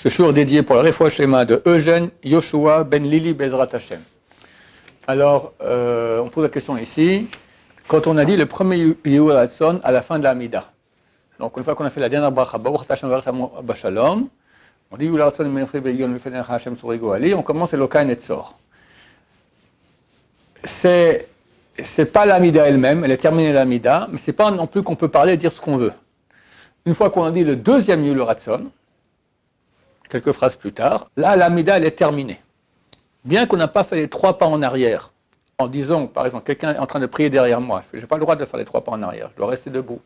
Ce jour dédié pour le Refoua Shlema de Eugène Yoshua Ben Lili Bezrat Hashem. Alors, on pose la question ici, quand on a dit le premier Yehud Ratzon à la fin de la Hamida. Donc, une fois qu'on a fait la dernière bracha, Baruch Hashem Bashalom, on dit Yehud Ratzon Menfri Beyon Lefenecha Hashem Surigo Ali, on commence Elokai Netzor. C'est pas l'Hamida elle-même, elle est terminée l'Hamida, mais c'est pas non plus qu'on peut parler et dire ce qu'on veut. Une fois qu'on a dit le deuxième Yehud Ratzon, quelques phrases plus tard, là, l'Hamida, elle est terminée. Bien qu'on n'a pas fait les 3 pas en arrière, en disant, par exemple, quelqu'un est en train de prier derrière moi, je n'ai pas le droit de faire les 3 pas en arrière, je dois rester debout.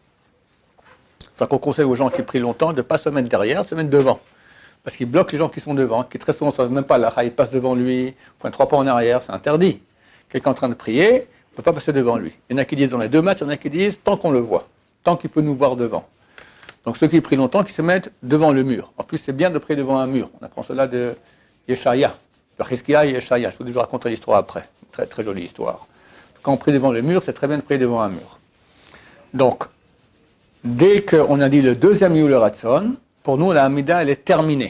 C'est qu'on conseille aux gens qui prient longtemps de ne pas se mettre derrière, de se mettre devant. Parce qu'ils bloquent les gens qui sont devant, qui très souvent ne savent même pas là, ils passent devant lui, font 3 pas en arrière, c'est interdit. Quelqu'un est en train de prier, on ne peut pas passer devant lui. Il y en a qui disent dans les 2 mètres, il y en a qui disent tant qu'on le voit, tant qu'il peut nous voir devant. Donc ceux qui prient longtemps, qui se mettent devant le mur. En plus, c'est bien de prier devant un mur. On apprend cela de Yeshaya. Le Chizkiya et Yeshaya. Je vous raconter l'histoire après. Très, très jolie histoire. Quand on prie devant le mur, c'est très bien de prier devant un mur. Donc, dès qu'on a dit le deuxième Yehud Ratzon, pour nous, la Hamida, elle est terminée.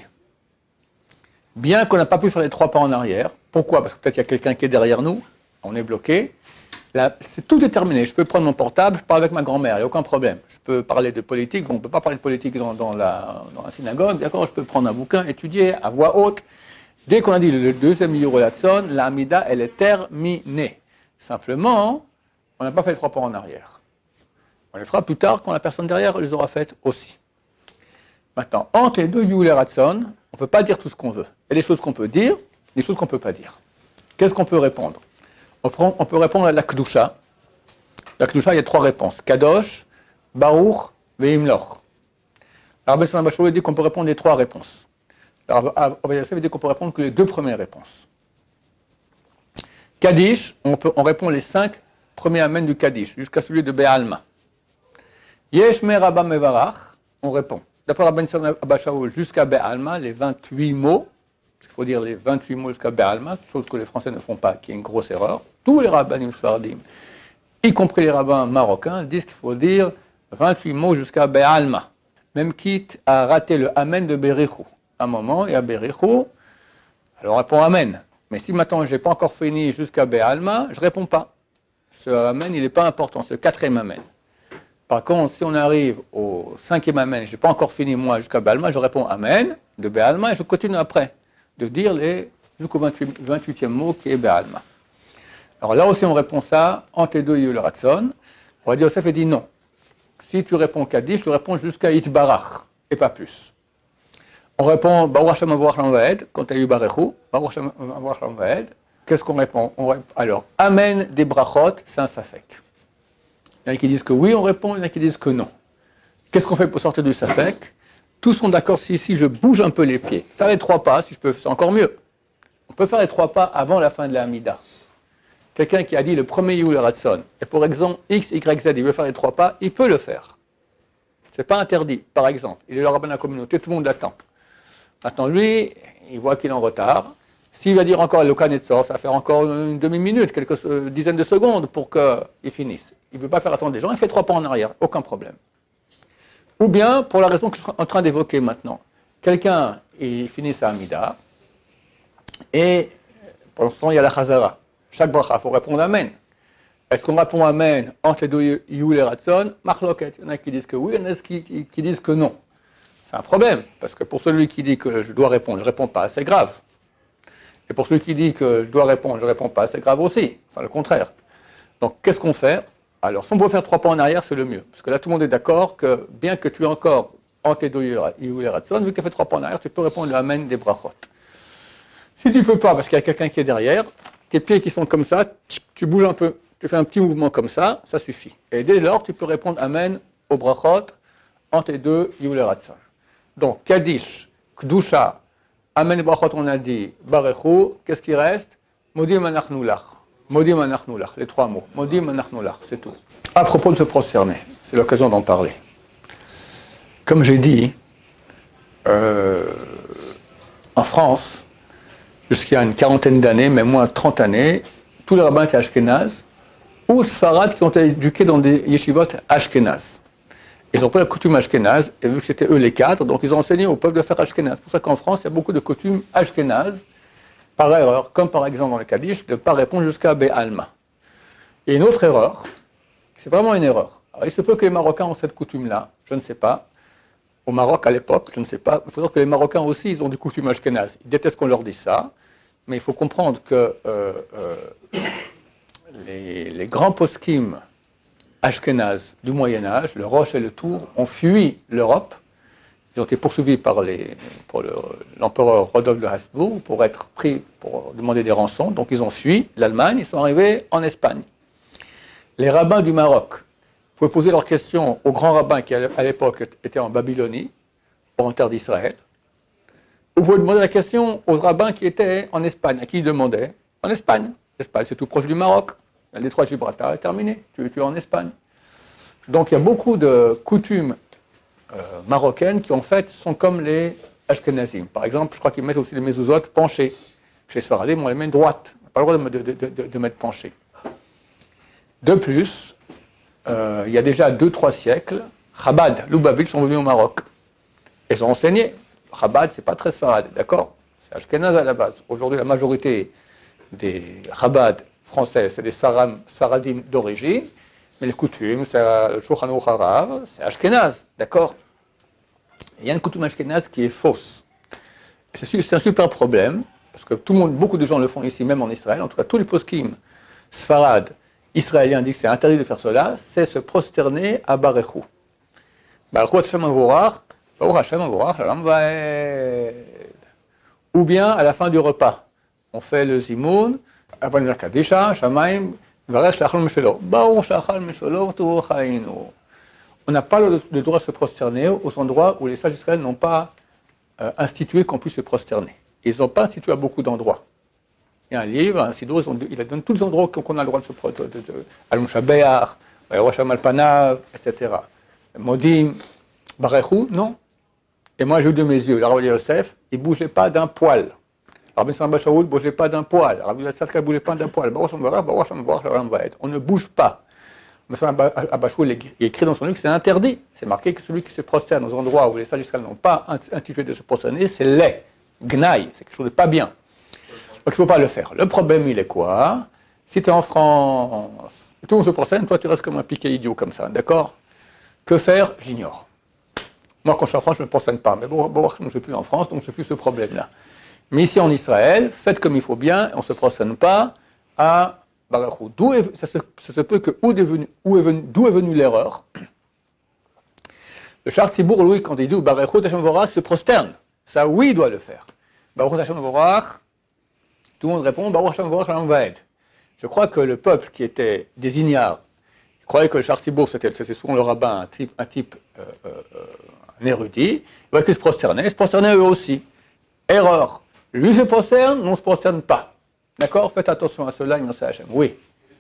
Bien qu'on n'a pas pu faire les 3 pas en arrière. Pourquoi? Parce que peut-être il y a quelqu'un qui est derrière nous, on est bloqué. Là, tout est terminé. Je peux prendre mon portable, je parle avec ma grand-mère, il n'y a aucun problème. Je peux parler de politique, on ne peut pas parler de politique dans la synagogue, d'accord? Je peux prendre un bouquin, étudier à voix haute. Dès qu'on a dit le deuxième Yehud Ratzon, la Hamida, elle est terminée. Simplement, on n'a pas fait les 3 pas en arrière. On les fera plus tard quand la personne derrière les aura faites aussi. Maintenant, entre les 2 Yehud Ratzon, on ne peut pas dire tout ce qu'on veut. Il y a des choses qu'on peut dire, des choses qu'on ne peut pas dire. Qu'est-ce qu'on peut répondre? On peut répondre à la Kedusha. La Kedusha, il y a 3 réponses. Kadosh, Baruch, Veimloch. Alors, Rabbi Bachou dit qu'on peut répondre les 3 réponses. Alors, Rabbi Yosef dit qu'on peut répondre que les 2 premières réponses. Kaddish, on répond les 5 premiers Amen du Kaddish, jusqu'à celui de Be'alma. Yesh me Rabba Mevarach, on répond. D'après Rabbi Bachou, jusqu'à Be'alma, les 28 mots. Il faut dire les 28 mots jusqu'à Be'alma, chose que les Français ne font pas, qui est une grosse erreur. Tous les rabbinim sfardim, y compris les rabbins marocains, disent qu'il faut dire 28 mots jusqu'à Be'alma. Même quitte à rater le Amen de Berichou. À un moment, il y a Berichou, alors on répond Amen. Mais si maintenant je n'ai pas encore fini jusqu'à Be'alma, je ne réponds pas. Ce Amen, il n'est pas important, c'est le 4e Amen. Par contre, si on arrive au 5e Amen, je n'ai pas encore fini moi jusqu'à Be'alma, je réponds Amen de Be'alma et je continue après de dire jusqu'au 28e mot qui est Be'alma. Alors là aussi on répond ça entre les 2 Yehud Ratzon. Rabbi Yosef dit non. Si tu réponds Kaddish, tu réponds jusqu'à Itbarach et pas plus. On répond Baruch Hashem Avorach Lamvaed quand tu as eu Barechou. Baruch Hashem Avorach Lamvaed. Qu'est-ce qu'on répond? Alors Amen des brachot, c'est un safek. Il y en a qui disent que oui, on répond, il y en a qui disent que non. Qu'est-ce qu'on fait pour sortir du safek? Tous sont d'accord si je bouge un peu les pieds. Faire les 3 pas, si je peux, c'est encore mieux. On peut faire les 3 pas avant la fin de la Hamida. Quelqu'un qui a dit le premier Yehud Ratzon, et pour exemple, X, Y, Z, il veut faire les 3 pas, il peut le faire. Ce n'est pas interdit. Par exemple, il est le rabbin de la communauté, tout le monde l'attend. Maintenant, lui, il voit qu'il est en retard. S'il va dire encore le Kanetzor, ça va faire encore une demi-minute, quelques dizaines de secondes pour qu'il finisse. Il ne veut pas faire attendre les gens, il fait 3 pas en arrière, aucun problème. Ou bien, pour la raison que je suis en train d'évoquer maintenant, quelqu'un, il finit sa Hamida, et pour l'instant, il y a la Chazara. Chaque bracha, il faut répondre Amen. Est-ce qu'on répond Amen entre les 2 Yehud Ratzon? Marloket. Il y en a qui disent que oui, il y en a qui disent que non. C'est un problème, parce que pour celui qui dit que je dois répondre, je ne réponds pas, c'est grave. Et pour celui qui dit que je dois répondre, je ne réponds pas, c'est grave aussi. Enfin, le contraire. Donc, qu'est-ce qu'on fait? Alors, si on peut faire 3 pas en arrière, c'est le mieux. Parce que là, tout le monde est d'accord que, bien que tu aies encore entre les 2 Yehud Ratzon, vu que tu as fait 3 pas en arrière, tu peux répondre le Amen des brachot. Si tu ne peux pas, parce qu'il y a quelqu'un qui est derrière, tes pieds qui sont comme ça, tu bouges un peu, tu fais un petit mouvement comme ça suffit. Et dès lors, tu peux répondre Amen au brachot entre les 2 Yehud Ratzon. Donc, Kaddish, Kedusha, Amen et brachot, on a dit, Barechou, qu'est-ce qui reste? Modim anachnu lach. Modim anachnu lach, les 3 mots. Modim anachnu lach, c'est tout. À propos de se prosterner, c'est l'occasion d'en parler. Comme j'ai dit, en France, jusqu'il y a une 40aine d'années, même moins 30 années, tous les rabbins étaient ashkénazes, ou sfarades qui ont été éduqués dans des yeshivot ashkénazes. Ils ont pris la coutume ashkénaze, et vu que c'était eux les cadres, donc ils ont enseigné au peuple de faire ashkénaze. C'est pour ça qu'en France, il y a beaucoup de coutumes ashkénazes, par erreur, comme par exemple dans le Kaddish, de ne pas répondre jusqu'à Be'alma. Et une autre erreur, c'est vraiment une erreur. Alors, il se peut que les Marocains ont cette coutume-là, je ne sais pas. Au Maroc, à l'époque, je ne sais pas. Il faut dire que les Marocains aussi, ils ont des coutumes ashkénazes. Ils détestent qu'on leur dise ça, mais il faut comprendre que les grands poskim ashkénazes du Moyen-Âge, le Roche et le Tour, ont fui l'Europe. Ils ont été poursuivis par l'empereur Rodolphe de Habsbourg pour être pris, pour demander des rançons. Donc ils ont fui l'Allemagne, ils sont arrivés en Espagne. Les rabbins du Maroc, vous pouvez poser leurs questions aux grands rabbins qui à l'époque étaient en Babylonie, en terre d'Israël. Vous pouvez demander la question aux rabbins qui étaient en Espagne. À qui ils demandaient? En Espagne. L'Espagne, c'est tout proche du Maroc. Le détroit de Gibraltar est terminé. Tu es en Espagne. Donc il y a beaucoup de coutumes marocaines qui en fait sont comme les Ashkenazim. Par exemple, je crois qu'ils mettent aussi les mezuzot penchés. Chez Sfaradim, on les met droites. On n'a pas le droit de mettre penchés. De plus, il y a déjà 2-3 siècles, Chabad, Lubavitch sont venus au Maroc. Ils ont enseigné. Chabad, c'est pas très Sfarad, d'accord? C'est Ashkenaz à la base. Aujourd'hui, la majorité des Chabad français, c'est des Saradim d'origine. Mais les coutumes, c'est le Shulchan Aruch Harav, c'est Ashkenaz, d'accord? Il y a une coutume Ashkenaz qui est fausse. C'est un super problème, parce que beaucoup de gens le font ici, même en Israël. En tout cas, tous les poskim Sfarad israéliens disent que c'est interdit de faire cela, c'est se prosterner à Barechou. Barechou Hashem Avorach, Baruch Hashem Avorach, Shalom Vaed. Ou bien à la fin du repas, on fait le zimoun, avant le Kadisha, Shamaim, on n'a pas le droit de se prosterner aux endroits où les sages israéliens n'ont pas institué qu'on puisse se prosterner. Ils n'ont pas institué à beaucoup d'endroits. Il y a un livre, un sidor, il donne tous les endroits qu'on a le droit de se prosterner. Al-Mushabeach, Rosh Panav, etc. Modim, Barechou, non. Et moi j'ai eu de mes yeux, le Rav Yosef, il ne bougeait pas d'un poil. Rabbi Samba Shaoul ne bougeait pas d'un poil. Rabbi Yosef ne bougeait pas d'un poil. On ne bouge pas. Rabbi Shaoul écrit dans son livre que c'est interdit. C'est marqué que celui qui se prosterne aux endroits où les sages israéliens n'ont pas institué de se prosterner, c'est laid, gnaille, c'est quelque chose de pas bien. Donc il ne faut pas le faire. Le problème, il est quoi? Si tu es en France, tout le monde se prosterne, toi tu restes comme un piqué idiot comme ça, d'accord? Que faire? J'ignore. Moi, quand je suis en France, je ne me prosterne pas. Mais bon, je ne suis plus en France, donc je n'ai plus ce problème-là. Mais ici en Israël, faites comme il faut bien, on ne se prosterne pas à Barachou. Ça se peut que d'où est venue l'erreur. Le Shar Tzibour, lui, quand il dit Barachou Hashem Vorach, se prosterne. Ça, oui, il doit le faire. Barachou Hashem Vorach, tout le monde répond Baruch Hashem Vorach Shalom Vaed. Je crois que le peuple qui était des ignares, croyait que le Shar Tzibour, c'était souvent le rabbin, un type un érudit, il aurait pu se prosterner eux aussi. Erreur. Lui se prosterne, nous ne se prosterne pas. D'accord? Faites attention à cela, il en sait Hachem. Oui.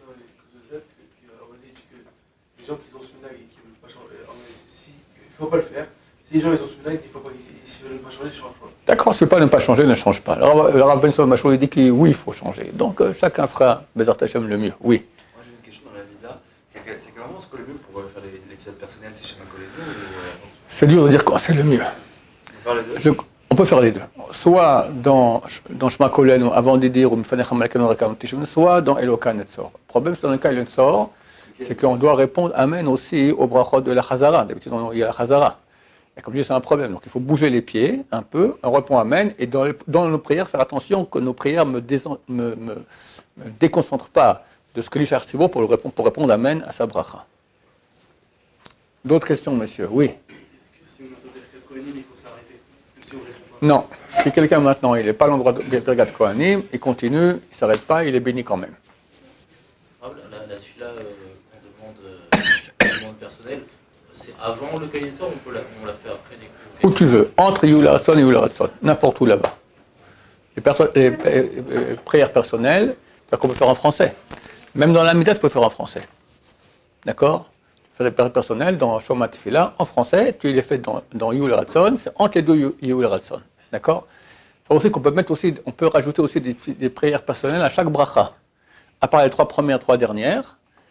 Les gens qui ont ce minag et qui ne veulent pas changer, il ne faut pas le faire. Si les gens ils ont ce minag, il ne veulent pas changer, ils ne changent pas. D'accord, ce n'est pas ne pas changer, ne change pas. Le Rav Ben Shalom Machou dit que oui, il faut changer. Donc chacun fera Bezat Hachem le mieux. Oui. Moi j'ai une question dans la vida. C'est que vraiment ce que le mieux pour faire les tzad personnelles, c'est chez un collègue ou C'est dur de dire quoi c'est le mieux. On peut faire les deux. Soit dans Shema Kolen, avant de dire soit dans Eloka Netzor. Le problème, c'est dans le cas Netzor, c'est qu'on doit répondre Amen aussi au brachot de la Chazara. D'habitude, il y a la Chazara. Et comme je dis, c'est un problème. Donc il faut bouger les pieds un peu, on répond Amen, et dans nos prières, faire attention que nos prières ne me déconcentrent pas de ce que l'Ishar Tzibour pour répondre Amen à sa bracha. D'autres questions, messieurs? Oui. Est-ce que si on entend Birkat Kohanim, il faut s'arrêter? Si on répond pas. Non. Si quelqu'un maintenant, il n'est pas à l'endroit de Birkat Kohanim, il continue, il ne s'arrête pas, il est béni quand même. La tefila qu'on demande personnelle, c'est avant le cahier de sort ou on la fait après des cours? Où tu veux, entre Yehula Ratzon et Yehula Ratzon, n'importe où là-bas. Les prières personnelles, c'est qu'on peut faire en français. Même dans la Midah, tu peux faire en français. D'accord? Tu fais des prières personnelles dans Shomat Tefila en français, tu les fais dans Yehula Ratzon, c'est entre les deux Yehula Ratzon. D'accord? Il faut aussi qu'on peut rajouter aussi des prières personnelles à chaque bracha. À part les 3 premières, 3 dernières,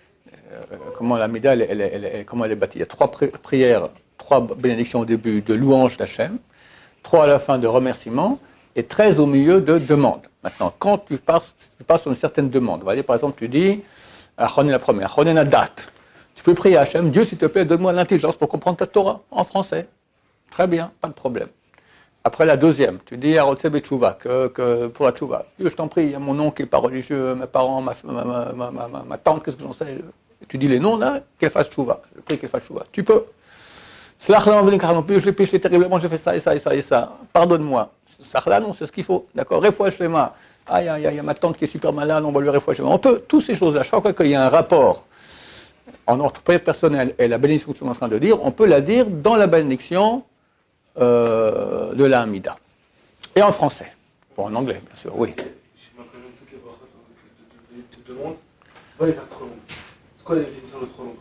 comment l'Amida, comment elle est bâtie. Il y a 3 prières, 3 bénédictions au début de louange d'Hachem, 3 à la fin de remerciement, et 13 au milieu de demande. Maintenant, quand tu passes sur une certaine demande, vous voyez, par exemple, tu dis, Achroné la première, Achroné la date. Tu peux prier à Hachem, Dieu, s'il te plaît, donne-moi l'intelligence pour comprendre ta Torah en français. Très bien, pas de problème. Après la deuxième, tu dis à Rotseb et Tchouva, que pour la Tchouva, Dieu, je t'en prie, il y a mon nom qui n'est pas religieux, mes parents, ma tante, qu'est-ce que j'en sais. Et tu dis les noms là, qu'elle fasse Tchouva. Je prie qu'elle fasse Tchouva. Tu peux. Slachla, non plus, je l'ai péché terriblement, j'ai fait ça et ça et ça et ça. Pardonne-moi. Slachla, non, c'est ce qu'il faut. D'accord. Refouach Shlema. Aïe, aïe, aïe, il y a ma tante qui est super malade, on va lui refouach Shlema. On peut, toutes ces choses-là, chaque fois qu'il y a un rapport entre prière personnelle et la bénédiction que nous sommes en train de dire, on peut la dire dans la bénédiction de la Hamida. Et en français. Bon, en anglais, bien sûr, oui. Je me connais toutes les brachot de demande. On va les faire trop longues. C'est quoi la définition de trop longue?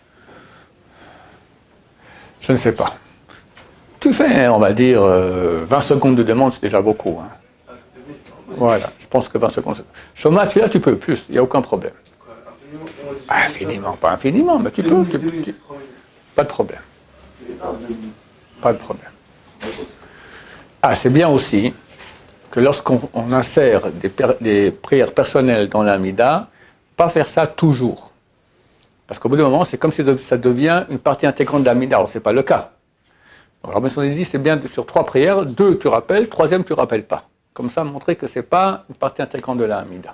Je ne sais pas. Tu fais, on va dire, 20 secondes de demande, c'est déjà beaucoup. Hein. Ah, c'est vite. Voilà, je pense que 20 secondes. Chômage, celui-là, tu peux plus, il n'y a aucun problème. Quoi, infiniment? Infiniment, pas infiniment, mais tu peux. 2 minutes, 3 minutes. Pas de problème. Pas de problème. Ah, c'est bien aussi que lorsqu'on insère des prières personnelles dans l'Amida, pas faire ça toujours. Parce qu'au bout d'un moment, c'est comme si ça devient une partie intégrante de l'Amida. Alors, ce n'est pas le cas. Donc, Rabbi Sonnet dit, c'est bien sur 3 prières, 2 tu rappelles, 3e tu ne rappelles pas. Comme ça, montrer que ce n'est pas une partie intégrante de l'Amida.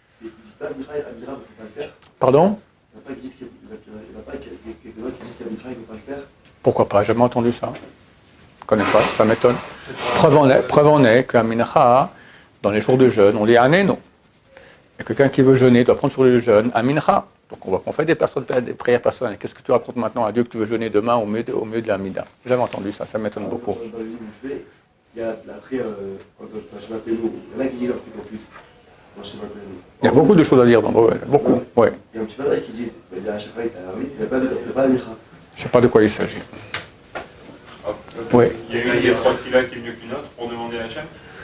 Pardon? Il n'y a pas quelqu'un qui dit qu'Amitra ne peut pas le faire. Pourquoi pas? J'ai jamais entendu ça. Je ne connais pas, ça m'étonne. Preuve en est qu'à Mincha, dans les jours de jeûne, on dit Anéno. Et quelqu'un qui veut jeûner doit prendre sur le jeûne à Mincha. Donc on fait des prières personnelles. Qu'est-ce que tu racontes maintenant à Dieu que tu veux jeûner demain au milieu de la Mida? J'ai jamais entendu ça, ça m'étonne beaucoup. Dans le livre où je vais, il y a la prière quand je m'appelle nous. Il y en a qui disent un truc en plus. Moi, je sais pas quoi. Il y a beaucoup de choses à dire, donc, ouais, beaucoup. Ouais. Il y a un petit passage qui dit il y a à chaque fois, il y a Arvit, il n'y a pas Amitra. Je ne sais pas de quoi il s'agit. Oui. Il y a une des 3 filas qui est mieux qu'une autre pour demander à Hachem.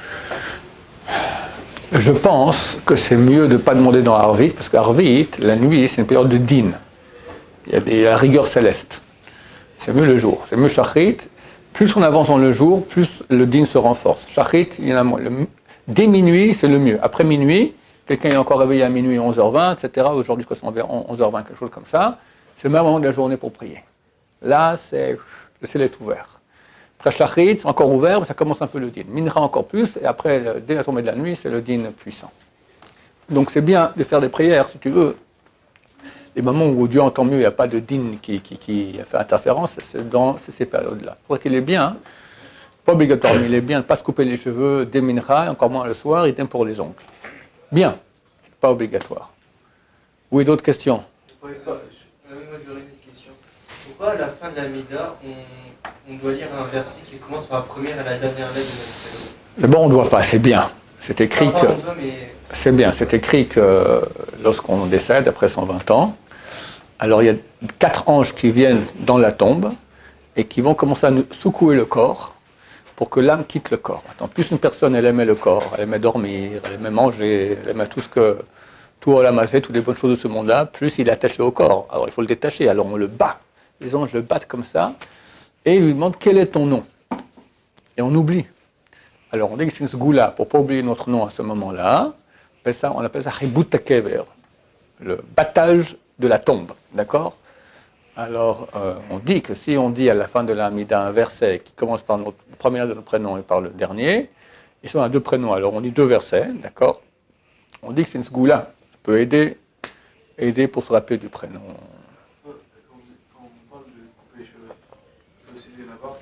Je pense que c'est mieux de ne pas demander dans Arvit, parce qu'Arvit, la nuit, c'est une période de din. Il y a la rigueur céleste. C'est mieux le jour. C'est mieux Shachrit. Plus on avance dans le jour, plus le din se renforce. Shachrit, il y en a moins. Dès minuit, c'est le mieux. Après minuit, quelqu'un est encore réveillé à minuit, 11h20, etc. Aujourd'hui, je crois que c'est environ 11h20, quelque chose comme ça. C'est le meilleur moment de la journée pour prier. Là, le ciel est ouvert. Après Shachrit, c'est encore ouvert, mais ça commence un peu le din. Mincha encore plus, et après, dès la tombée de la nuit, c'est le din puissant. Donc c'est bien de faire des prières, si tu veux. Les moments où Dieu entend mieux, il n'y a pas de din qui fait interférence, c'est dans ces périodes-là. Il faudrait qu'il est bien, hein. Pas obligatoire, mais il est bien de ne pas se couper les cheveux dès Mincha, encore moins le soir, idem pour les ongles. Bien, c'est pas obligatoire. Oui, d'autres questions? Moi j'aurais une question. Pourquoi à la fin de la Mida, on doit lire un verset qui commence par la première et la dernière lettre de notre prénom? D'abord, on ne doit pas, c'est bien. C'est écrit que. C'est bien, c'est écrit que lorsqu'on décède, après 120 ans, alors il y a 4 anges qui viennent dans la tombe et qui vont commencer à nous secouer le corps pour que l'âme quitte le corps. Maintenant, plus une personne, elle aimait le corps, elle aimait dormir, elle aimait manger, elle aimait tout ramasser, toutes les bonnes choses de ce monde-là, plus il est attaché au corps. Alors il faut le détacher, alors on le bat. Les anges le battent comme ça, et ils lui demandent quel est ton nom. Et on oublie. Alors on dit que c'est ce goût-là, pour ne pas oublier notre nom à ce moment-là, on appelle ça Chibut Kever, le battage de la tombe, d'accord? Alors on dit que si on dit à la fin de l'Amida un verset qui commence par le premier de notre prénom et par le dernier, et si on a 2 prénoms, alors on dit 2 versets, d'accord? On dit que c'est une sgoula, ça peut aider pour se rappeler du prénom. Quand on parle de couper les cheveux, c'est aussi de la barbe.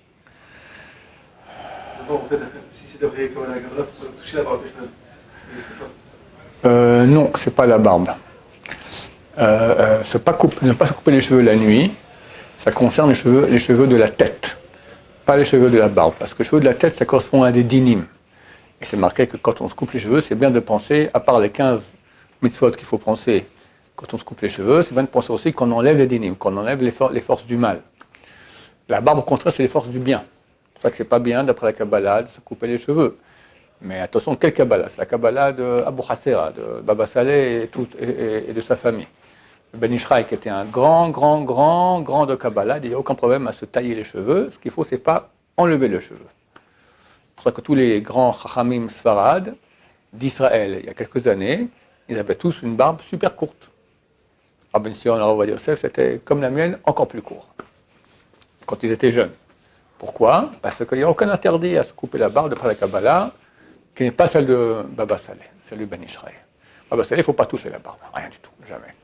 D'abord, en fait, si c'est d'après comme la garde, il faut toucher la barbe des cheveux. Non, c'est pas la barbe. Ne pas se couper les cheveux la nuit, ça concerne les cheveux de la tête, pas les cheveux de la barbe. Parce que les cheveux de la tête, ça correspond à des dinim. Et c'est marqué que quand on se coupe les cheveux, c'est bien de penser, à part les 15 mitzvot qu'il faut penser quand on se coupe les cheveux, c'est bien de penser aussi qu'on enlève les dinim, qu'on enlève les forces du mal. La barbe, au contraire, c'est les forces du bien. C'est pour ça que c'est pas bien, d'après la Kabbalah, de se couper les cheveux. Mais attention, quelle Kabbalah? C'est la Kabbalah de Abu Hassera, de Baba Saleh et de sa famille. Le Ben Ishraï, qui était un grand de Kabbalah, il n'y a aucun problème à se tailler les cheveux. Ce qu'il faut, c'est pas enlever les cheveux. C'est pour ça que tous les grands Chachamim Sfarad d'Israël, il y a quelques années, ils avaient tous une barbe super courte. Rabbi Sion, Rav Ovadia Yosef, c'était comme la mienne, encore plus court, quand ils étaient jeunes. Pourquoi? Parce qu'il n'y a aucun interdit à se couper la barbe d'après la Kabbalah, qui n'est pas celle de Baba Saleh, celle du Ben Ishraï. Baba Saleh, il ne faut pas toucher la barbe, rien du tout, jamais.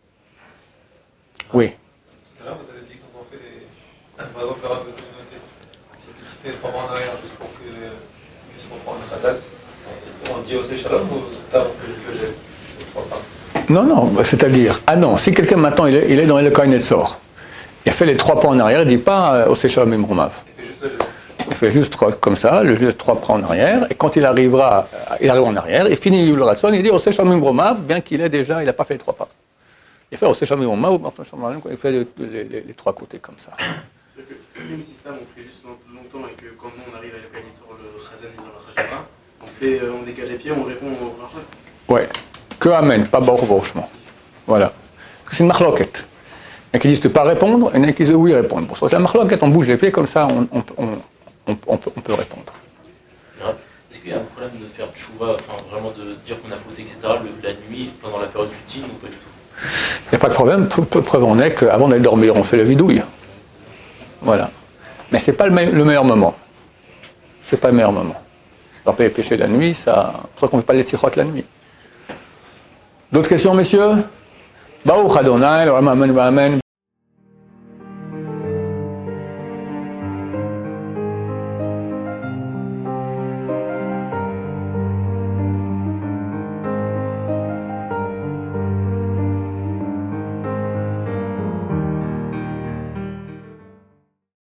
Oui. Tout à l'heure, vous avez dit quand on fait par exemple, le rab de communauté, qui fait 3 pas en arrière juste pour qu'il puisse reprendre le khazal, on dit au Shalom ou c'est on fait juste le geste, les 3 pas? Non, c'est-à-dire, non, si quelqu'un maintenant, il est dans le Kohen Netzor, il a fait les 3 pas en arrière, il ne dit pas au Shalom Imrumav. Il fait juste le geste. Il fait juste comme ça, le geste 3 pas en arrière, et quand il arrive en arrière, il finit le Ratson, il dit au Shalom Imrumav, bien qu'il il n'a pas fait les 3 pas. Il fait au Shalom Imrumav, il fait les 3 côtés comme ça. C'est que le même système, on fait juste longtemps et que quand nous on arrive à la sur le Chazan et dans la Hashema, on décale les pieds, on répond au Rachat. Ouais, que Amen, pas Baruch Baruchement. Voilà. C'est une marloquette. Il y en a qui disent de ne pas répondre, et il y en a qui disent oui répondre. Pour ça, la marloquette, on bouge les pieds comme ça, on peut répondre. Est-ce qu'il y a un problème de faire tchouva, enfin vraiment de dire qu'on a fauté, etc., la nuit, pendant la période du dîn ou pas du tout? Il n'y a pas de problème, preuve en est qu'avant d'aller dormir, on fait le vidouille. Voilà. Mais ce n'est pas le meilleur moment. Ce n'est pas le meilleur moment. Alors, les péchés la nuit, c'est pour ça qu'on ne fait pas les sirotes la nuit. D'autres questions, messieurs? Baruch Adonai, Amen, Amen.